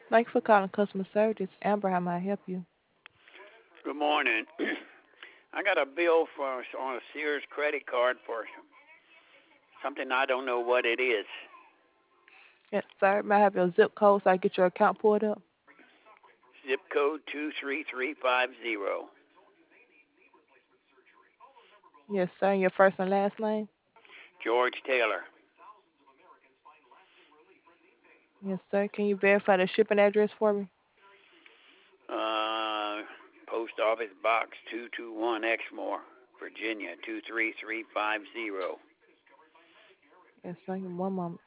Thank you for calling customer service. Amber, how may I help you? Good morning. I got a bill for on a Sears credit card for something I don't know what it is. Yes, sir. May I have your zip code so I get your account pulled up? Zip code 23350. Yes, sir. And your first and last name? George Taylor. Yes, sir. Can you verify the shipping address for me? Uh, Post Office Box 221 Exmoor, Virginia 23350. Yes, sir. Give me one moment.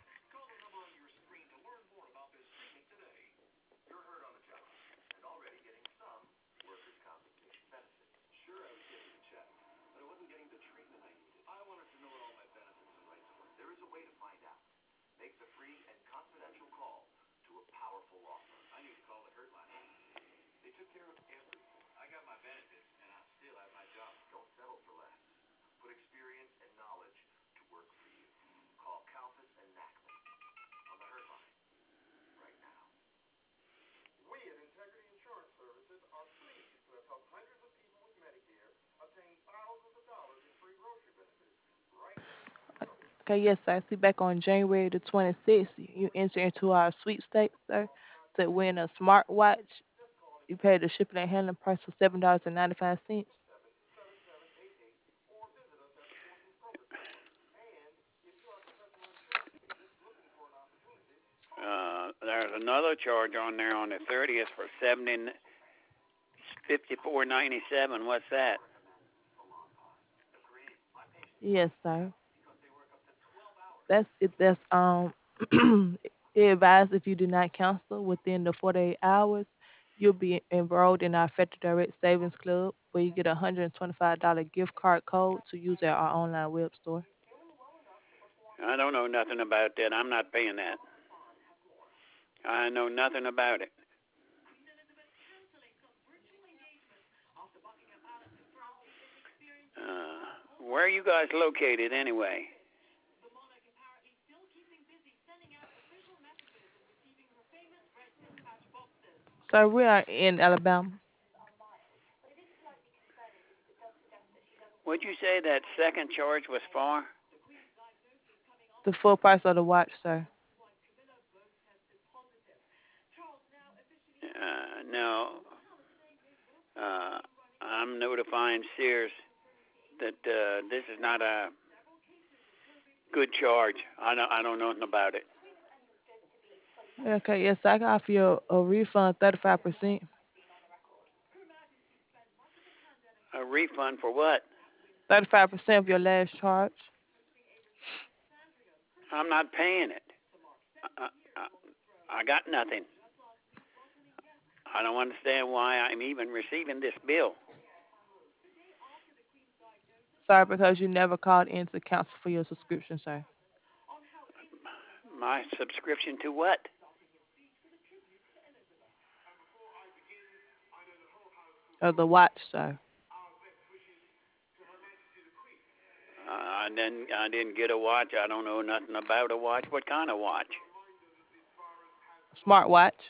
Okay, yes, sir. I see back on January the 26th, you enter into our sweepstakes, sir, to win a smartwatch. You paid the shipping and handling price of $7.95. There's another charge on there on the 30th for 54.97. What's that? Yes, sir. That's it. That's it advised if you do not cancel within the 48 hours, you'll be enrolled in our Federal Direct Savings Club, where you get a $125 gift card code to use at our online web store. I don't know nothing about that. I'm not paying that. I know nothing about it. Where are you guys located anyway? So we are in Alabama. Would you say that second charge was for? The full price of the watch, sir. No. Uh, I'm notifying Sears that this is not a good charge. I don't know nothing about it. Okay, yes, I can offer you a refund 35%. A refund for what? 35% of your last charge. I'm not paying it. I got nothing. I don't understand why I'm even receiving this bill. Sorry, because you never called in to cancel for your subscription, sir. My subscription to what? Of the watch, sir. I didn't get a watch. I don't know nothing about a watch. What kind of watch? Smartwatch.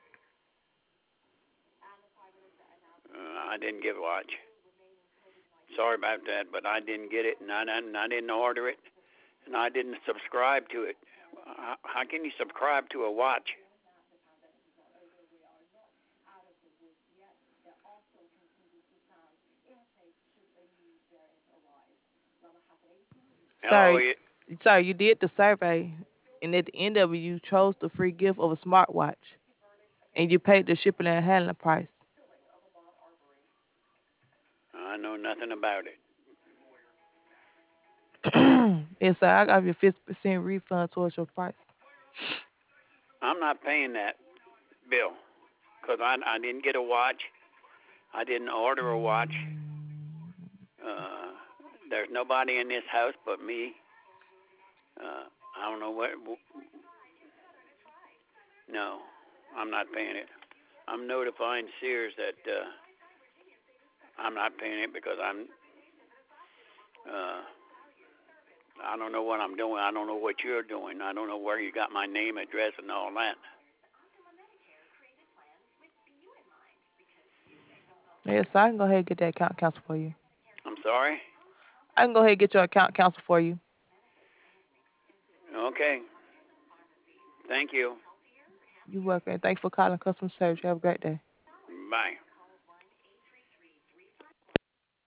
I didn't get a watch. Sorry about that, but I didn't get it, and I didn't order it, and I didn't subscribe to it. How can you subscribe to a watch? Hello. Sorry, sorry, you did the survey, and at the end of it, you chose the free gift of a smartwatch, and you paid the shipping and handling price. I know nothing about it. Yes, sir, I got you 50% refund towards your price. I'm not paying that bill because I didn't get a watch. I didn't order a watch. Uh, there's nobody in this house but me. I don't know what. No, I'm not paying it. I'm notifying Sears that I'm not paying it because Uh, I don't know what I'm doing. I don't know what you're doing. I don't know where you got my name, address, and all that. Yes, sir. I can go ahead and get that account canceled for you. I'm sorry. I can go ahead and get your account canceled for you. Okay. Thank you. You're welcome. Thanks for calling customer service. You have a great day. Bye.